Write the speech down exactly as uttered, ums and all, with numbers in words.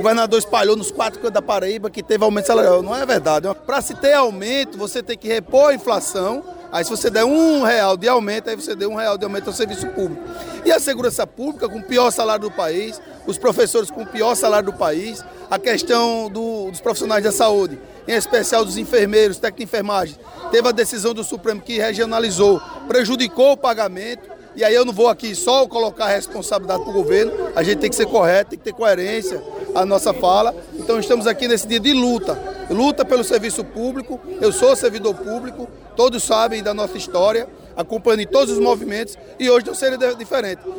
governador espalhou nos quatro cantos da Paraíba que teve aumento salarial. Não é verdade. Para se ter aumento, você tem que repor a inflação. Aí se você der um real de aumento, aí você deu um real de aumento ao serviço público. E a segurança pública com o pior salário do país, os professores com o pior salário do país, a questão do, dos profissionais da saúde, em especial dos enfermeiros, técnicos de enfermagem, teve a decisão do Supremo que regionalizou, prejudicou o pagamento. E aí eu não vou aqui só colocar a responsabilidade para o governo, a gente tem que ser correto, tem que ter coerência a nossa fala. Então estamos aqui nesse dia de luta, luta pelo serviço público, eu sou servidor público, todos sabem da nossa história, acompanhando todos os movimentos e hoje não seria diferente.